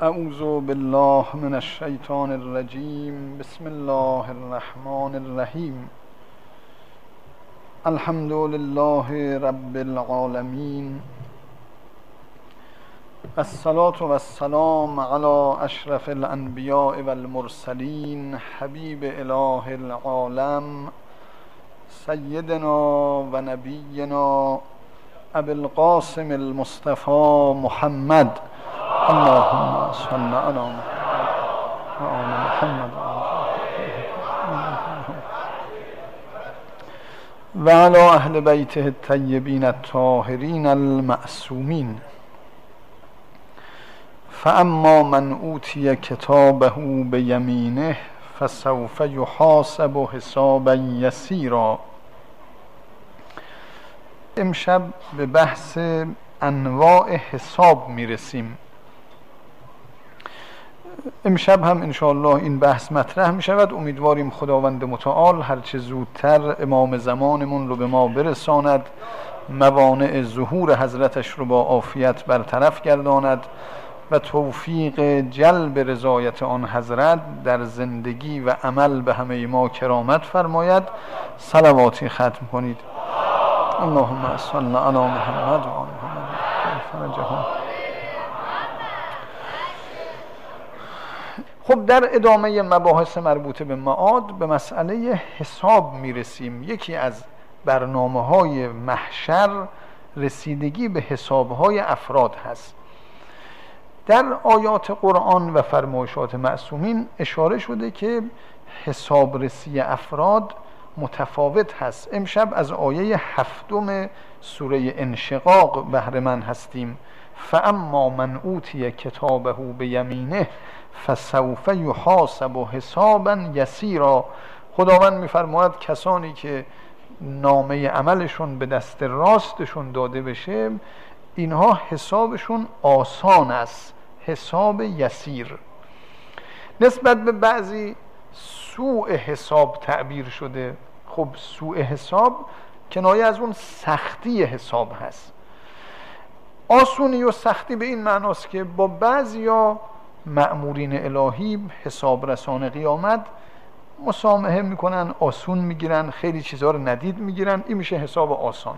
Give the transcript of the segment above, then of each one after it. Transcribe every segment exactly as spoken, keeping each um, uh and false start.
اعوذ بالله من الشیطان الرجیم. بسم الله الرحمن الرحیم. الحمد لله رب العالمین. الصلاة والسلام علی اشرف الانبیاء والمرسلین، حبیب اله العالم، سیدنا و نبینا ابی القاسم المصطفى محمد. اللهم صل علی محمد و آل محمد و علی اهل بیته الطیبین الطاهرین المعصومین. فاما من اوتی کتابه بیمینه فسوف یحاسب حسابا یسیرا. امشب به بحث انواع حساب میرسیم. امشب هم انشاءالله این بحث مطرح می شود. امیدواریم خداوند متعال هرچه زودتر امام زمانمون رو به ما برساند، موانع ظهور حضرتش رو با عافیت برطرف گرداند و توفیق جلب رضایت آن حضرت در زندگی و عمل به همه ما کرامت فرماید. صلواتی ختم کنید. اللهم صل علی محمد و آل محمد. خب در ادامه مباحث مربوط به معاد به مسئله حساب میرسیم. یکی از برنامه‌های محشر رسیدگی به حساب‌های افراد هست. در آیات قرآن و فرمایشات معصومین اشاره شده که حسابرسی افراد متفاوت هست. امشب از آیه هفتم سوره انشقاق بهره مند هستیم. فاما من اوتی کتابه بیمینه فسوف یحاسب حسابا یسیرا. خداوند میفرماید کسانی که نامه عملشون به دست راستشون داده بشه اینها حسابشون آسان است، حساب یسیر. نسبت به بعضی سوء حساب تعبیر شده. خب سوء حساب کنایه از اون سختی حساب هست. آسونی و سختی به این معناست که با بعضیا مأمورین الهی حساب رسان قیامت مسامحه میکنن، آسون میگیرن، خیلی چیزها رو ندید میگیرن. این میشه حساب آسان.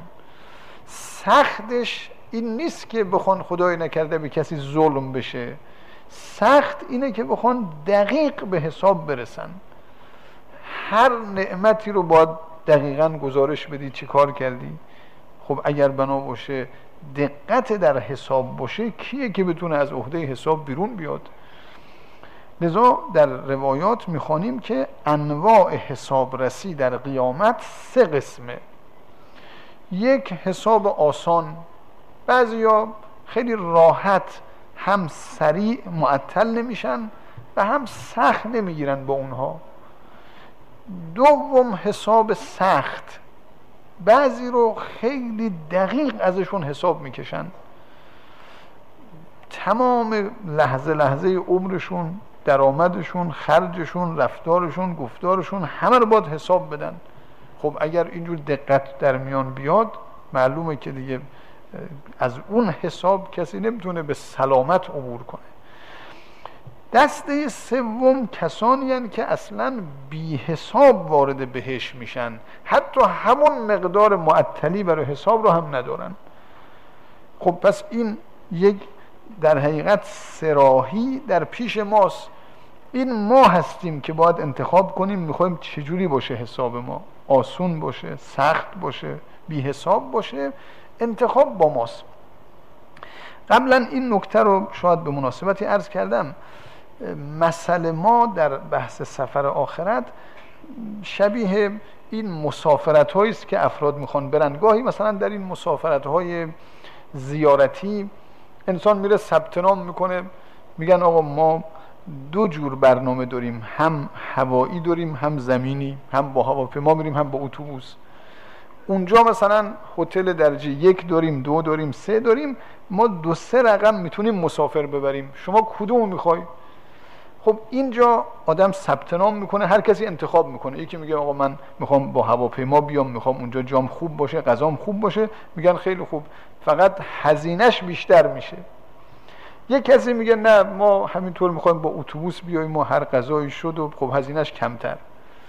سختش این نیست که بخوان خدای نکرده به کسی ظلم بشه، سخت اینه که بخوان دقیق به حساب برسن. هر نعمتی رو باید دقیقاً گزارش بدی چی کار کردی. خب اگر بنا باشه دقت در حساب باشه، کیه که بتونه از عهده حساب بیرون بیاد؟ لذا در روایات میخوانیم که انواع حسابرسی در قیامت سه قسمه. یک حساب آسان، بعضیا خیلی راحت هم سریع معطل نمیشن و هم سخت نمیگیرن با اونها. دوم حساب سخت، بعضی رو خیلی دقیق ازشون حساب میکشن. تمام لحظه لحظه عمرشون، درآمدشون، خرجشون، رفتارشون، گفتارشون همه رو باید حساب بدن. خب اگر اینجور دقت در میان بیاد معلومه که دیگه از اون حساب کسی نمیتونه به سلامت عبور کنه. دسته سوم کسانی هستند که اصلا بی حساب وارد بهشت میشن، حتی همون مقدار معطلی برای حساب رو هم ندارن. خب پس این یک در حقیقت سراحی در پیش ماست. این ما هستیم که باید انتخاب کنیم میخوایم چجوری باشه حساب ما، آسون باشه، سخت باشه، بی حساب باشه. انتخاب با ماست. قبلا این نکته رو شاید به مناسبتی عرض کردم. مسئله ما در بحث سفر آخرت شبیه این مسافرت هایی است که افراد میخوان برن. گاهی مثلا در این مسافرت های زیارتی انسان میره ثبت نام میکنه، میگن آقا ما دو جور برنامه داریم، هم هوایی داریم هم زمینی، هم با هواپیما میریم هم با اتوبوس. اونجا مثلا هتل درجه یک داریم، دو داریم، سه داریم. ما دو سه رقم میتونیم مسافر ببریم، شما کدوم میخوای؟ خب اینجا آدم ثبت نام میکنه، هر کسی انتخاب میکنه. یکی میگه آقا من میخوام با هواپیما بیام، میخوام اونجا جام خوب باشه، غذام خوب باشه. میگن خیلی خوب، فقط هزینهش بیشتر میشه. یک کسی میگه نه ما همینطور میخوایم با اتوبوس بیاییم و هر غذایی شد و خب هزینهش کمتر.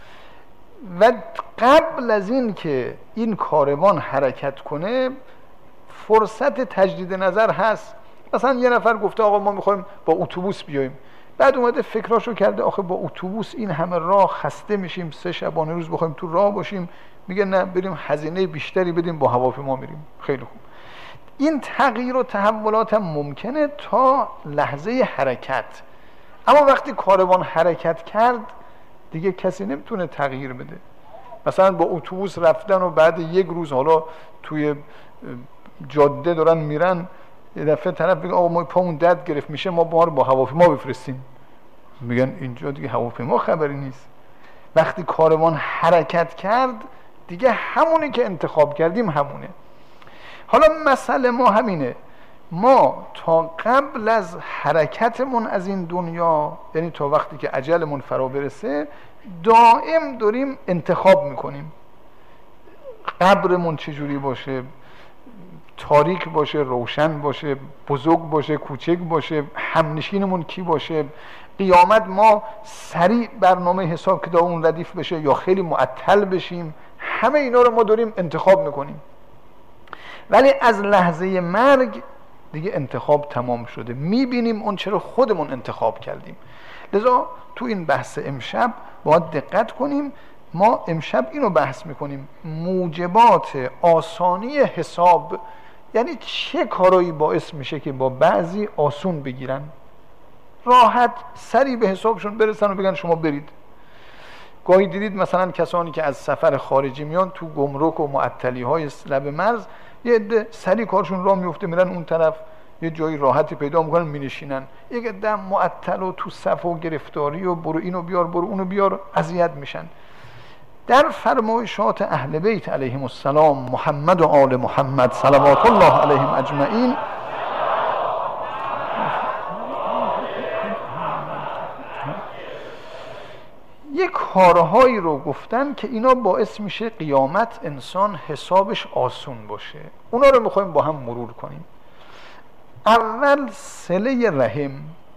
و قبل از این که این کاروان حرکت کنه فرصت تجدید نظر هست. مثلا یه نفر گفته آقا ما میخوایم با اتوبوس بیاییم، بعد اومده فکراشو کرده آخه با اتوبوس این همه راه خسته میشیم، سه شبانه روز بخوایم تو راه باشیم، میگه نه بریم هزینه بیشتری بدیم با هواپیما میریم. خیلی خوب، این تغییر و تحولات هم ممکنه تا لحظه حرکت، اما وقتی کاروان حرکت کرد دیگه کسی نمیتونه تغییر بده. مثلا با اتوبوس رفتن و بعد یک روز حالا توی جاده دارن میرن، یه دفعه طرف بگه آقا ما پامون درد گرفت میشه ما با با هواپیما بفرستیم، میگن اینجا دیگه هواپیما خبری نیست. وقتی کاروان حرکت کرد دیگه همونی که انتخاب کردیم همونه. حالا مسئله ما همینه، ما تا قبل از حرکتمون از این دنیا، یعنی تا وقتی که اجلمون فرا برسه، دائم داریم انتخاب میکنیم قبرمون چجوری باشه، تاریک باشه، روشن باشه، بزرگ باشه، کوچک باشه، همنشینمون کی باشه، قیامت ما سریع برنامه حساب کتابمون ردیف بشه یا خیلی معطل بشیم. همه اینا رو ما داریم انتخاب میکنیم، ولی از لحظه مرگ دیگه انتخاب تمام شده، میبینیم اون چرا خودمون انتخاب کردیم. لذا تو این بحث امشب باید دقت کنیم. ما امشب اینو بحث میکنیم، موجبات آسانی حساب، یعنی چه کارایی باعث میشه که با بعضی آسون بگیرن، راحت سریع به حسابشون برسن و بگن شما برید. گاهی دیدید مثلا کسانی که از سفر خارجی میان تو گمرک و معطلی های لب مرز، یه عده سریع کارشون راه میفته میرن اون طرف، یه جایی راحتی پیدا میکنن مینشینن. یک عده معطل و تو صف و گرفتاری و برو اینو بیار برو اونو بیار اذیت میشن. در فرمایشات اهل بیت علیهم السلام، محمد و آل محمد صلوات الله علیهم اجمعین، یک کارهایی رو گفتن که اینا باعث میشه قیامت انسان حسابش آسون باشه. اونا رو میخوایم با هم مرور کنیم. اول صله رحم،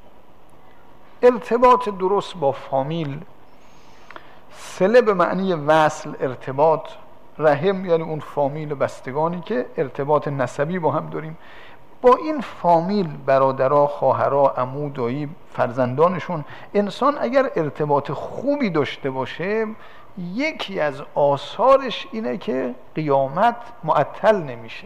ارتباط درست با فامیل. صله به معنی وصل، ارتباط. رحم یعنی اون فامیل بستگانی که ارتباط نسبی با هم داریم. با این فامیل، برادرها، خواهرها، عمو، دایی، فرزندانشون، انسان اگر ارتباط خوبی داشته باشه، یکی از آثارش اینه که قیامت معطل نمیشه.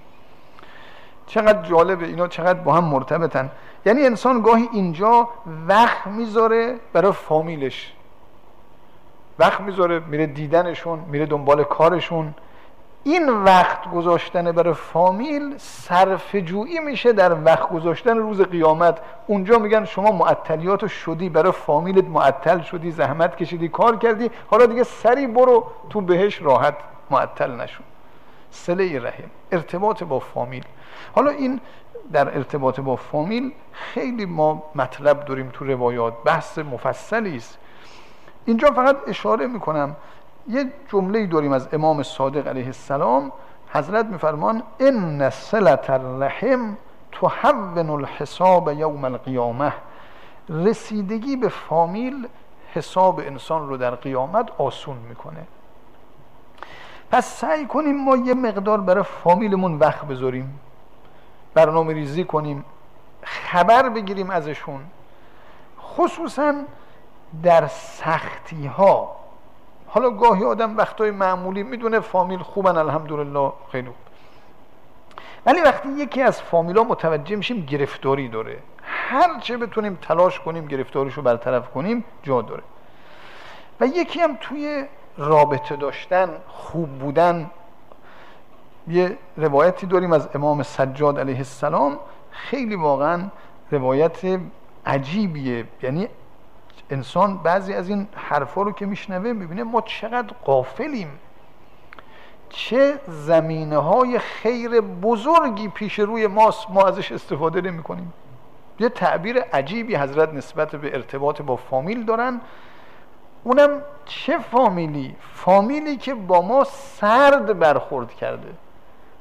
چقدر جالبه اینا، چقدر با هم مرتبطن. یعنی انسان گاهی اینجا وقت میذاره برای فامیلش، وقت میذاره میره دیدنشون، میره دنبال کارشون. این وقت گذاشتن برای فامیل صرفه جویی میشه در وقت گذاشتن روز قیامت. اونجا میگن شما معطلیاتو شدی، برای فامیلت معطل شدی، زحمت کشیدی، کار کردی، حالا دیگه سری برو تو بهش راحت، معطل نشو. صله رحم، ارتباط با فامیل. حالا این در ارتباط با فامیل خیلی ما مطلب داریم تو روایات، بحث مفصلی است. اینجا فقط اشاره میکنم، یه جمله‌ای داریم از امام صادق علیه السلام. حضرت میفرمان ان صلة الرحم تهون الحساب یوم القیامه. رسیدگی به فامیل حساب انسان رو در قیامت آسون میکنه. پس سعی کنیم ما یه مقدار برای فامیلمون وقت بذاریم، برنامه ریزی کنیم، خبر بگیریم ازشون، خصوصا در سختی ها. حالا گاهی آدم وقتای معمولی میدونه فامیل خوبن الحمدلله خیلی خوب، ولی وقتی یکی از فامیلا متوجه میشیم گرفتاری داره، هر چه بتونیم تلاش کنیم گرفتاریشو برطرف کنیم جا داره. و یکی هم توی رابطه داشتن، خوب بودن. یه روایتی داریم از امام سجاد علیه السلام، خیلی واقعا روایت عجیبیه. یعنی انسان بعضی از این حرفا رو که میشنوه میبینه ما چقدر غافلیم، چه زمینه های خیر بزرگی پیش روی ماست، ما ازش استفاده نمی کنیم. یه تعبیر عجیبی حضرت نسبت به ارتباط با فامیل دارن، اونم چه فامیلی؟ فامیلی که با ما سرد برخورد کرده.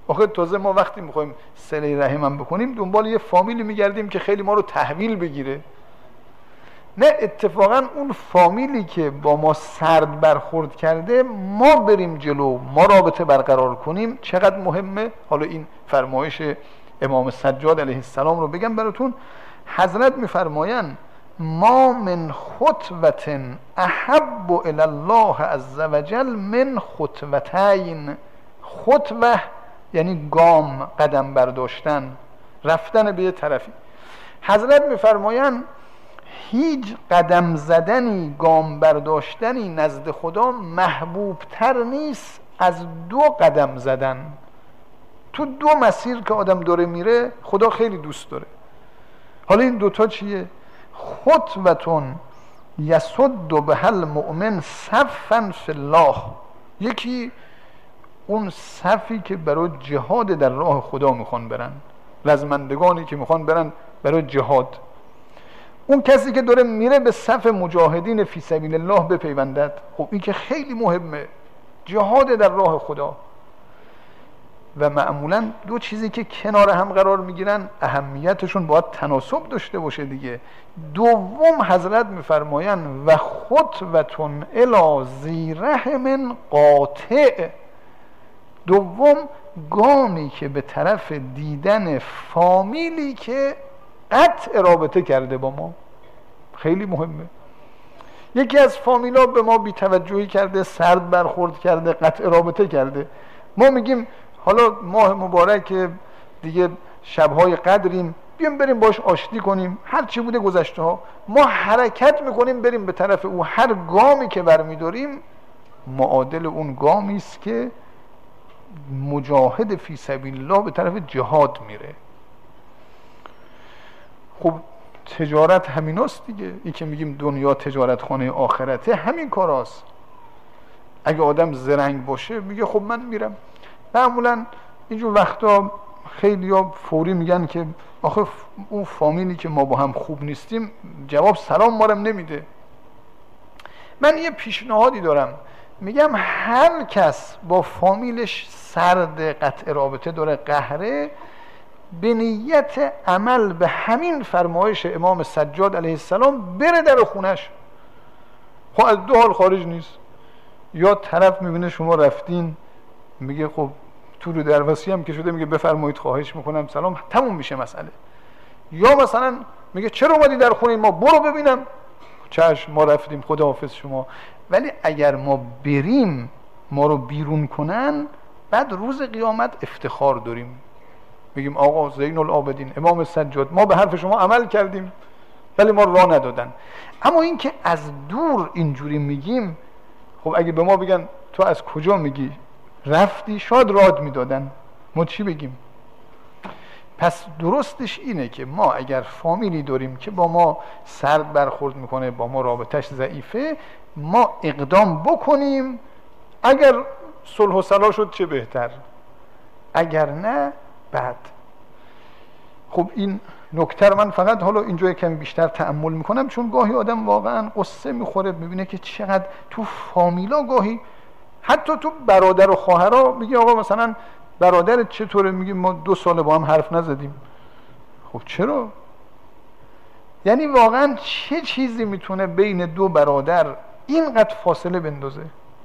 آخه تازه ما وقتی میخوایم صله رحم هم بکنیم دنبال یه فامیلی میگردیم که خیلی ما رو تحویل بگیره. نه، اتفاقا اون فامیلی که با ما سرد برخورد کرده ما بریم جلو، ما رابطه برقرار کنیم چقدر مهمه. حالا این فرمایش امام سجاد علیه السلام رو بگم براتون. حضرت میفرمایند ما من خطوة احب الی الله عز وجل من خطوتین. خطوه یعنی گام، قدم برداشتن، رفتن به یه طرفی. حضرت میفرمایند هیچ قدم زدنی، گام برداشتنی نزد خدا محبوب تر نیست از دو قدم زدن. تو دو مسیر که آدم داره میره خدا خیلی دوست داره. حالا این دوتا چیه؟ خطوتون یسد بها المؤمن صفا فی الله. یکی اون صفی که برای جهاد در راه خدا میخوان برن، رزمندگانی که میخوان برن برای جهاد. اون کسی که داره میره به صف مجاهدین فی سبیل الله بپیوندد. خب این که خیلی مهمه، جهاد در راه خدا. و معمولا دو چیزی که کنار هم قرار میگیرن اهمیتشون باید تناسب داشته باشه دیگه. دوم حضرت میفرمایند و خطوتون الی ذی رحم قاطع. دوم گامی که به طرف دیدن فامیلی که قطع رابطه کرده با ما. خیلی مهمه. یکی از فامیلا به ما بی‌توجهی کرده، سرد برخورد کرده، قطع رابطه کرده. ما میگیم حالا ماه مبارک دیگه، شبهای قدریم، بیام بریم باش آشتی کنیم، هر چی بوده گذشته ها. ما حرکت میکنیم بریم به طرف او. هر گامی که برمیداریم معادل اون گامی است که مجاهد فی سبیل الله به طرف جهاد میره. خب تجارت همیناست دیگه. این که میگیم دنیا تجارت خانه آخرته، همین کاراست. اگه آدم زرنگ باشه میگه خب من میرم. معمولا اینجور وقتا خیلی ها فوری میگن که آخه اون فامیلی که ما با هم خوب نیستیم جواب سلام مارم نمیده. من یه پیشنهادی دارم، میگم هر کس با فامیلش سرد، قطع رابطه داره، قهره، به نیت عمل به همین فرمایش امام سجاد علیه السلام بره در خونش. خب از دو حال خارج نیست. یا طرف میبینه شما رفتین میگه خب تو رو درواسی هم که شده میگه بفرمایید خواهش میکنم سلام، تموم میشه مسئله. یا مثلا میگه چرا اومدی در خونه ما، برو ببینم. چشم ما رفتیم، خداحافظ شما. ولی اگر ما بریم ما رو بیرون کنن، بعد روز قیامت افتخار داریم، میگیم آقا زین العابدین امام سجاد ما به حرف شما عمل کردیم ولی ما راه ندادن. اما این که از دور اینجوری میگیم، خب اگه به ما بگن تو از کجا میگی رفتی، شاید راد میدادن، ما چی بگیم؟ پس درستش اینه که ما اگر فامیلی داریم که با ما سرد برخورد میکنه، با ما رابطش ضعیفه، ما اقدام بکنیم. اگر صلح و صلاح شد چه بهتر، اگر نه بعد. خب این نکته رو من فقط حالا اینجا کمی بیشتر تأمل میکنم، چون گاهی آدم واقعا قصه میخوره، میبینه که چقدر تو فامیلا، گاهی حتی تو برادر و خواهرها، میگه آقا مثلا برادرت چطوره، میگه ما دو سال با هم حرف نزدیم. خب چرا؟ یعنی واقعا چه چیزی میتونه بین دو برادر اینقدر فاصله بندازه؟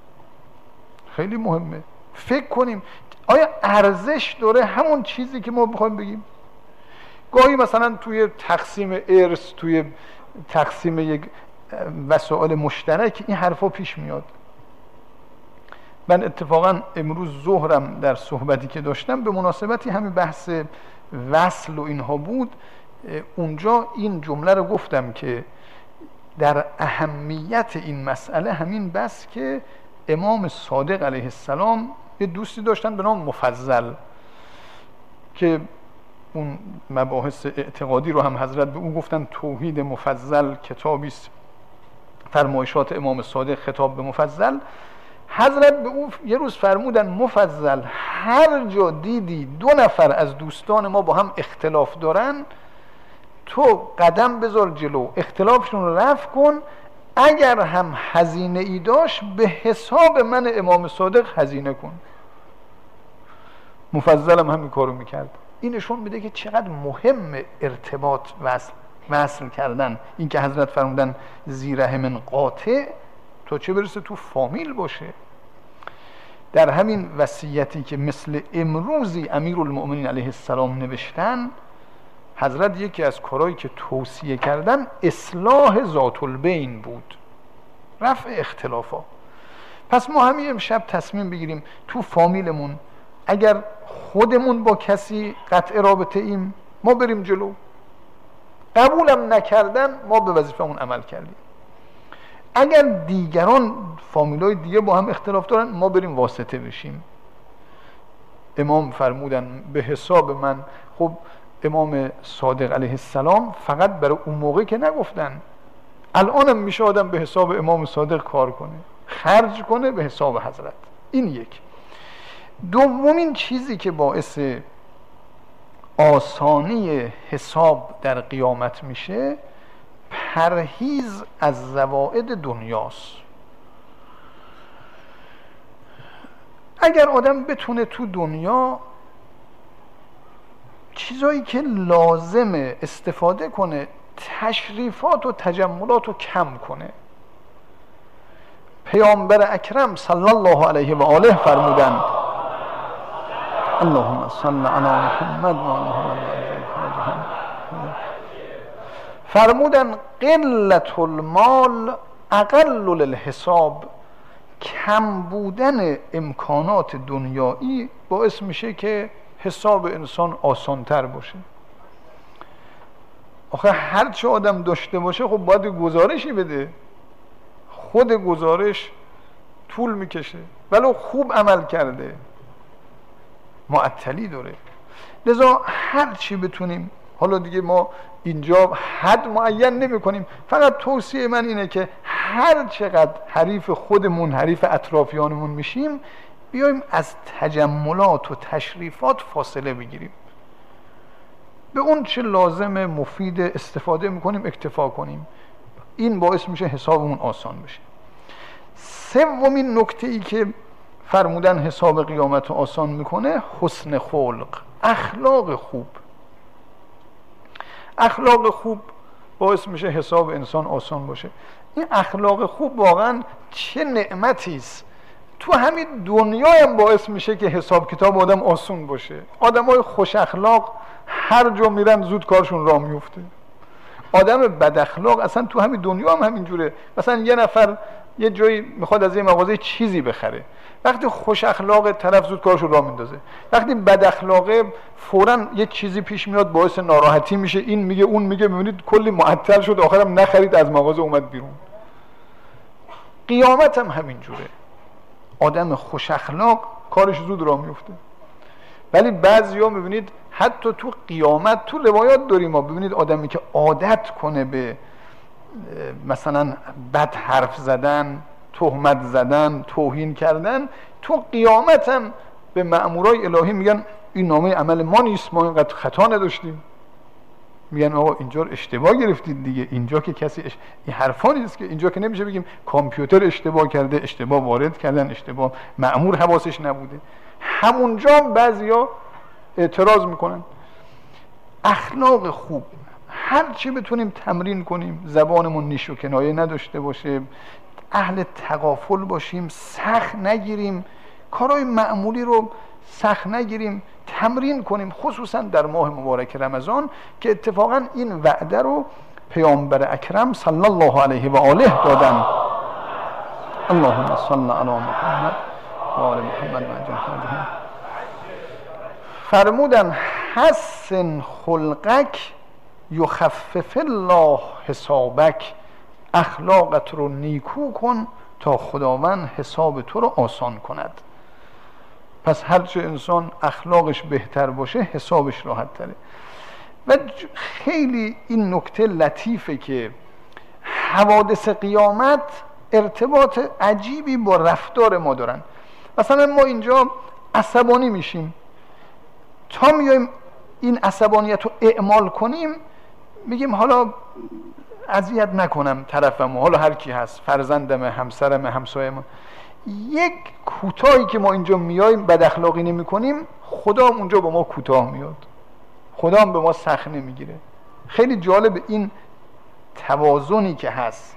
خیلی مهمه فکر کنیم آیا ارزش داره همون چیزی که ما بخوایم بگیم؟ گاهی مثلا توی تقسیم ارث، توی تقسیم یک وسائل مشترک این حرفا پیش میاد. من اتفاقا امروز ظهرم در صحبتی که داشتم به مناسبتی همین بحث وصل و اینها بود، اونجا این جمله رو گفتم که در اهمیت این مسئله همین بس که امام صادق علیه السلام یه دوستی داشتن به نام مفضل که اون مباحث اعتقادی رو هم حضرت به اون گفتن توحید مفضل، کتابی است فرمایشات امام صادق خطاب به مفضل. حضرت به اون یه روز فرمودن مفضل هر جا دیدی دو نفر از دوستان ما با هم اختلاف دارن، تو قدم بذار جلو، اختلافشون رو رفع کن، اگر هم هزینه ای داشت به حساب من امام صادق هزینه کن. مفضلم همین کارو میکرد. این نشون میده که چقدر مهم ارتباط وصل وصل کردن. این که حضرت فرمودن زیرهم قاطع تا چه برسه تو فامیل باشه. در همین وصیتی که مثل امروزی امیرالمؤمنین علیه السلام نوشتن، حضرت یکی از کارهایی که توصیه کردن اصلاح ذات البین بود، رفع اختلافات. پس ما همین امشب تصمیم بگیریم تو فامیلمون اگر خودمون با کسی قطع رابطه ایم ما بریم جلو، قبولم نکردن ما به وظیفمون عمل کردیم. اگر دیگران فامیلای دیگه با هم اختلاف دارن ما بریم واسطه بشیم. امام فرمودن به حساب من. خب امام صادق علیه السلام فقط برای اون موقع که نگفتن، الانم میشه آدم به حساب امام صادق کار کنه، خرج کنه به حساب حضرت. این یک. دومین چیزی که باعث آسانی حساب در قیامت میشه پرهیز از زوائد دنیاست. اگر آدم بتونه تو دنیا چیزایی که لازمه استفاده کنه، تشریفات و تجملات رو کم کنه. پیامبر اکرم صلی الله علیه و آله فرمودند اللهم صل علی محمد و آل محمد، فرمودن قلت المال اقل للحساب، کم بودن امکانات دنیایی باعث میشه که حساب انسان آسانتر باشه. آخه هر چه آدم داشته باشه خب باید گزارشی بده، خود گزارش طول میکشه، ولو خوب عمل کرده معطلی داره. لذا هر چی بتونیم، حالا دیگه ما اینجا حد معین نمی کنیم، فقط توصیه من اینه که هر چقدر حریف خودمون حریف اطرافیانمون میشیم بیایم از تجملات و تشریفات فاصله بگیریم، به اون چه لازم مفید استفاده میکنیم اکتفا کنیم. این باعث میشه حسابمون آسان بشه. سومین نکته ای که فرمودن حساب قیامت رو آسان میکنه حسن خلق، اخلاق خوب. اخلاق خوب باعث میشه حساب انسان آسان باشه. این اخلاق خوب واقعا چه نعمتی است. تو همین دنیا هم باعث میشه که حساب کتاب آدم آسون باشه. آدمای خوش اخلاق هر جا میرن زود کارشون راه میفته. آدم بد اخلاق اصلا تو همین دنیا هم همینجوره. مثلا یه نفر یه جایی میخواد از یه مغازه چیزی بخره، وقتی خوش اخلاق طرف زود کارشو راه میندازه، وقتی بد اخلاقه فوراً یه چیزی پیش میاد باعث ناراحتی میشه، این میگه اون میگه، میبینید کلی معطل شد، آخرم نخرید از مغازه اومد بیرون. قیامت هم همینجوره. آدم خوش اخلاق کارش زود راه میفته. ولی بعضیا میبینید حتی تو قیامت تو روایات داریم ما ببینید آدمی که عادت کنه به مثلا بد حرف زدن، تهمت زدن، توهین کردن، تو قیامت هم به مأمورای الهی میگن این نامه عمل ما نیست، ما اینقدر خطا نداشتیم. میگن آقا اینجا اشتباه گرفتید دیگه، اینجا که کسی اش... این حرفا نیست که، اینجا که نمیشه بگیم کامپیوتر اشتباه کرده، اشتباه وارد کردن، اشتباه مأمور حواسش نبوده. همونجا بعضیا اعتراض میکنن. اخلاق خوب هر چی بتونیم تمرین کنیم، زبانمون نیش و کنایه نداشته باشه، اهل تغافل باشیم، سخت نگیریم، کارهای معمولی رو سخت نگیریم، تمرین کنیم، خصوصا در ماه مبارک رمضان که اتفاقا این وعده رو پیامبر اکرم صلی الله علیه و آله دادن. اللهم صل علی محمد و آل محمد و عجل فرجهم. فرمودن حسن خلقک یخفف الله حسابک، اخلاقت رو نیکو کن تا خداوند حساب تو رو آسان کند. پس هرچه انسان اخلاقش بهتر باشه حسابش راحت تره. و خیلی این نکته لطیفه که حوادث قیامت ارتباط عجیبی با رفتار ما دارن. مثلا ما اینجا عصبانی میشیم، تا میایم این عصبانیت رو اعمال کنیم میگیم حالا اذیت نکنم طرفمو، حالا هر کی هست، فرزندمه، همسرمه، همسایه‌مه. یک کوتاهی که ما اینجا میایم بد اخلاقی نمی کنیم، خدا هم اونجا با ما کوتاه میاد، خدا هم به ما سخت نمیگیره. خیلی جالب این توازنی که هست.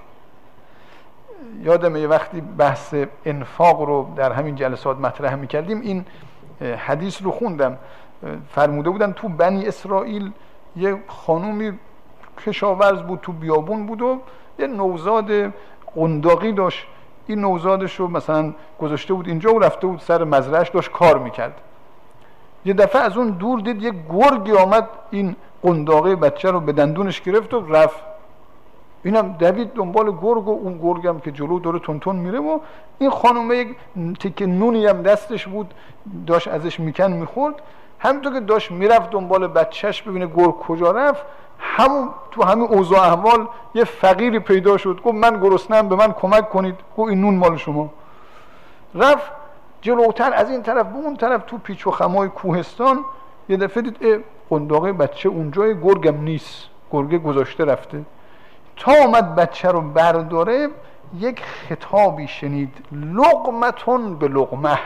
یادمه یه وقتی بحث انفاق رو در همین جلسات مطرح میکردیم، این حدیث رو خوندم. فرموده بودن تو بنی اسرائیل یه خانومی کشاورز بود، تو بیابون بود و یه نوزاد قنداقی داشت. این نوزادش رو مثلا گذاشته بود اینجا و رفته بود سر مزرعه‌اش داشت کار میکرد. یه دفعه از اون دور دید یه گرگی آمد این قنداقی بچه رو به دندونش گرفت و رفت. اینم دوید دنبال گرگ و اون گرگم که جلو داره تون میره و این خانومه یک تیکه نونی هم دستش بود داشت ازش میکن میخورد. همینطور که داشت میرفت دنبال بچهش ببینه گرگ کجا رفت، همون تو همین اوضاع احوال یه فقیری پیدا شد، گفت من گرسنه‌ام به من کمک کنید. گفت این نون مال شما. رفت جلوتر از این طرف به اون طرف تو پیچ و خمای کوهستان یه دفعه دید اه قنداقه بچه اونجای، گرگم نیست، گرگه گذاشته رفته. تا آمد بچه رو برداره یک خطابی شنید، لقمتون به لقمه،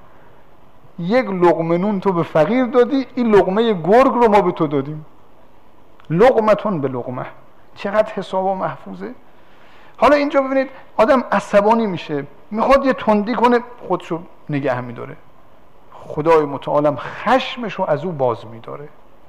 یک لقمه نون تو به فقیر دادی، این لقمه گرگ رو ما به تو دادیم. لقمتون به لقمه، چقدر حسابا محفوظه. حالا اینجا ببینید آدم عصبانی میشه، میخواد یه تندی کنه، خودشو نگه میداره، خدای متعالم خشمشو از او باز میداره.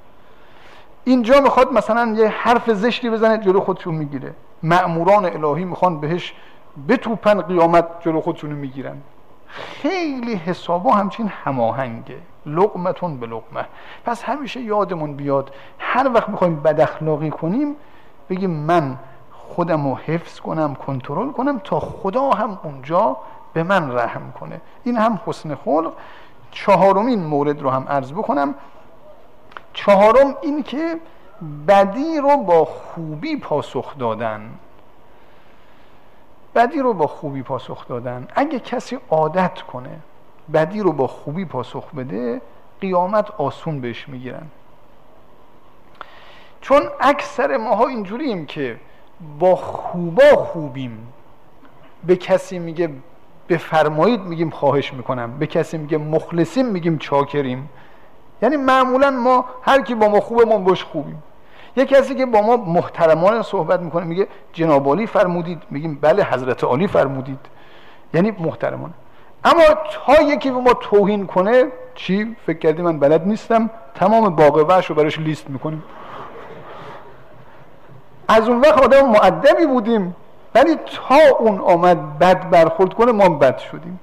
اینجا میخواد مثلا یه حرف زشتی بزنه، جلو خودشو میگیره. مأموران الهی میخوان بهش بتوپن، قیامت جلو خودشونو میگیرن. خیلی حسابا همچین هماهنگه، لقمتون به لقمه. پس همیشه یادمون بیاد هر وقت میخوایم بد اخلاقی کنیم بگیم من خودم رو حفظ کنم، کنترل کنم تا خدا هم اونجا به من رحم کنه. این هم حسن خلق. چهارمین مورد رو هم عرض بکنم. چهارم این که بدی رو با خوبی پاسخ دادن. بدی رو با خوبی پاسخ دادن. اگه کسی عادت کنه بدی رو با خوبی پاسخ بده، قیامت آسون بهش میگیرن. چون اکثر ماها اینجوریم که با خوبا خوبیم. به کسی میگه بفرمایید میگیم خواهش میکنم، به کسی میگه مخلصیم میگیم چاکریم. یعنی معمولا ما هر کی با ما خوبه ما باش خوبیم. یک کسی که با ما محترمانه صحبت میکنه میگه جناب عالی فرمودید، میگیم بله حضرت عالی فرمودید، یعنی محترمانه. اما تا یکی به ما توهین کنه، چی فکر کردی من بلد نیستم، تمام باغ وحش رو براش لیست میکنیم. از اون وقت آدم مؤدبی بودیم، ولی تا اون آمد بد برخورد کنه ما بد شدیم.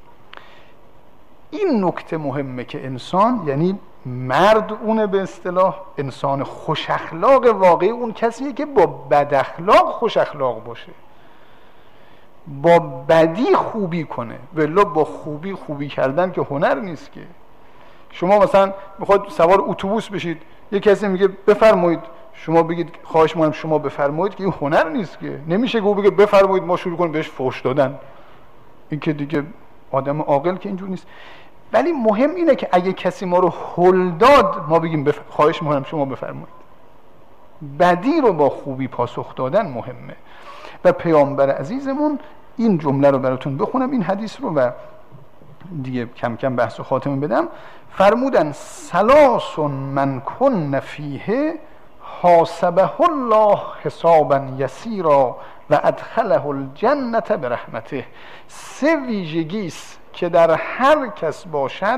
این نکته مهمه که انسان، یعنی مرد اونه به اصطلاح، انسان خوش اخلاق واقعی اون کسیه که با بد اخلاق خوش اخلاق باشه، با بدی خوبی کنه. ولی با خوبی خوبی کردن که هنر نیست که. شما مثلا میخواد سوار اتوبوس بشید، یه کسی میگه بفرمایید، شما بگید خواهش می‌کنم شما بفرمایید، که این هنر نیست که. نمیشه که او بگه بفرمایید ما شروع کنیم بهش فحش دادن. این که دیگه آدم عاقل که اینجور نیست. ولی مهم اینه که اگه کسی ما رو هل داد ما بگیم بف... خواهش می‌کنم شما بفرمایید. بدی رو با خوبی پاسخ دادن مهمه. و پیامبر عزیزمون این جمله رو براتون بخونم، این حدیث رو، و دیگه کم کم بحث و خاتمه بدم. فرمودن ثلاث من کن فیه حاسبه الله حسابا یسیرا و ادخله الجنة برحمته. سه ویژگیست که در هر کس باشد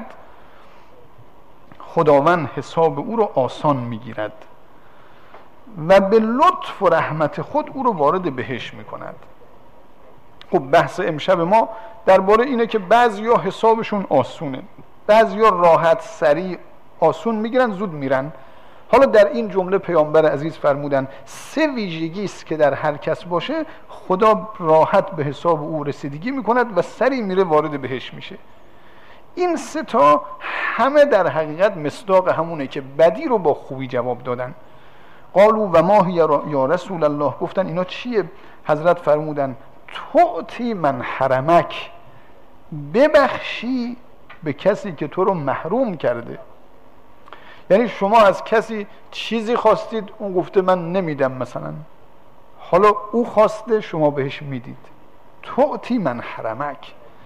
خداوند حساب او رو آسان میگیرد و به لطف و رحمت خود او رو وارد بهشت میکند. خب بحث امشب ما درباره اینه که بعضیا حسابشون آسونه، بعضیا راحت سریع آسون میگیرن، زود میرن. حالا در این جمله پیامبر عزیز فرمودن سه ویژگی است که در هر کس باشه خدا راحت به حساب او رسیدگی میکند و سریع میره وارد بهشت میشه. این سه تا همه در حقیقت مصداق همونه که بدی رو با خوبی جواب دادن. قالوا و ما هی یا رسول الله، گفتن اینا چیه؟ حضرت فرمودن تعطی من حرمک، ببخشی به کسی که تو رو محروم کرده. یعنی شما از کسی چیزی خواستید، اون گفته من نمیدم مثلا، حالا او خواسته شما بهش میدید. تعطی من حرمک،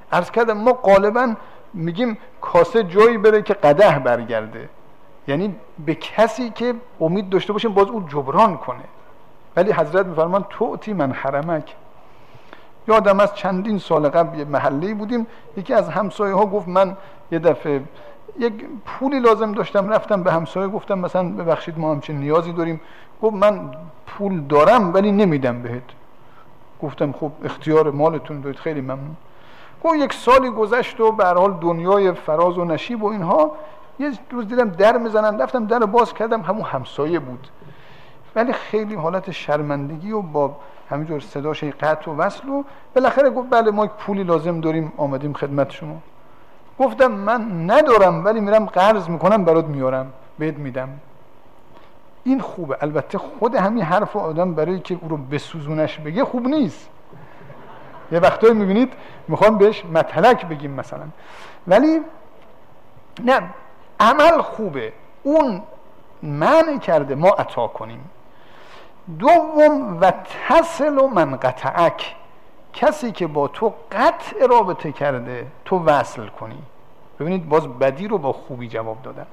عرض کردم ما غالبا میگیم کاسه جایی بره که قدح برگرده، یعنی به کسی که امید داشته باشیم باز او جبران کنه. ولی حضرت میفرمان توتی من حرمک. یادم از چندین سال قبل یه محله‌ای بودیم، یکی از همسایه ها گفت من یه دفعه یک پولی لازم داشتم، رفتم به همسایه گفتم مثلا ببخشید ما همچین نیازی داریم. گفت من پول دارم ولی نمیدم بهت. گفتم خب اختیار مالتون دارید، خیلی ممنون. گفت یک سالی گذشت و به هر حال دنیای فراز و نشیب و اینها، یه روز دیدم در میزنن، رفتم در باز کردم، همون همسایه بود، ولی خیلی حالت شرمندگی و با همینجور صداش قطع و وصل و بالاخره گفت بله ما یک پولی لازم داریم آمدیم خدمت شما. گفتم من ندارم ولی میرم قرض میکنم برات میارم بهت میدم. این خوبه. البته خود همین حرف آدم برای که او رو بسوزونش بگه خوب نیست. یه وقتایی میبینید میخوام بهش متلک بگیم مثلا، ولی نه، عمل خوبه، اون منع کرده ما عطا کنیم. دوم و تصل و من قطعک، کسی که با تو قطع رابطه کرده تو وصل کنی. ببینید باز بدی رو با خوبی جواب دادن.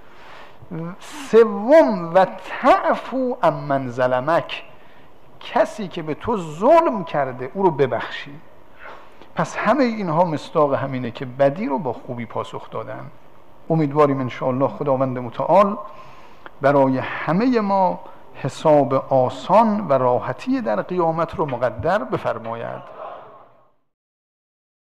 سوم و تعفو عمن ظلمک، کسی که به تو ظلم کرده او رو ببخشی. پس همه اینها مصداق همینه که بدی رو با خوبی پاسخ دادن. امیدواریم انشاءالله خداوند متعال برای همه ما حساب آسان و راحتی در قیامت رو مقدر بفرماید.